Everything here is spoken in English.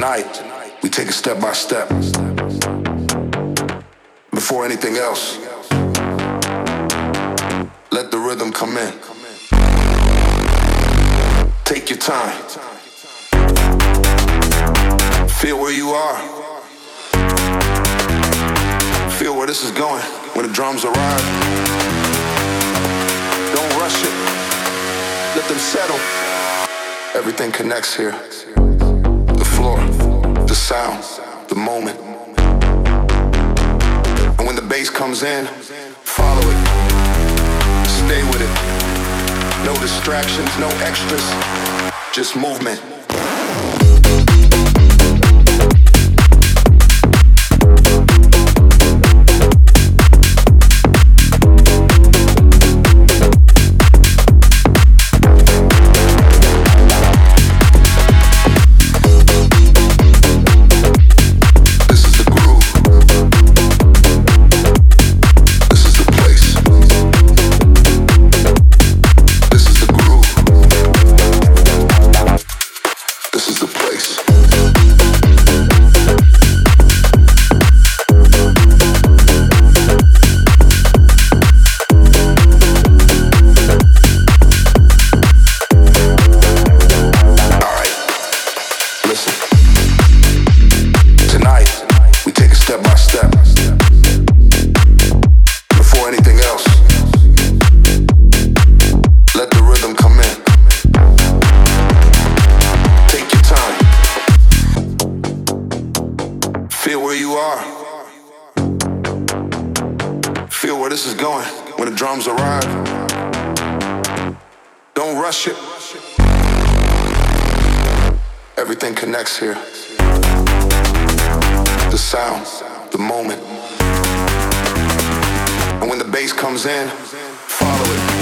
Tonight, we take it step by step. Before anything else, let the rhythm come in. Take your time. Feel where you are. Feel where this is going when the drums arrive. Don't rush it. Let them settle. Everything connects here. The floor, the sound, the moment. And when the bass comes in, follow it. Stay with it. No distractions, no extras. Just movement. Everything connects here. The sound, the moment. And when the bass comes in, follow it.